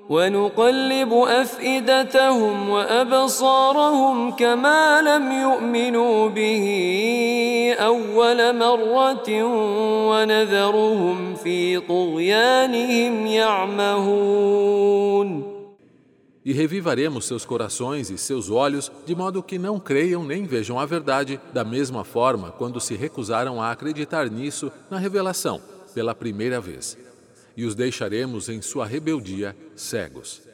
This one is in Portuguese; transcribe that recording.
ونقلب أفئدتهم وأبصارهم كما لم يؤمنوا به أول مرة ونذرهم في طغيانهم يعمهون. E revivaremos seus corações e seus olhos, de modo que não creiam nem vejam a verdade, da mesma forma quando se recusaram a acreditar nisso na revelação, pela primeira vez. E os deixaremos em sua rebeldia cegos.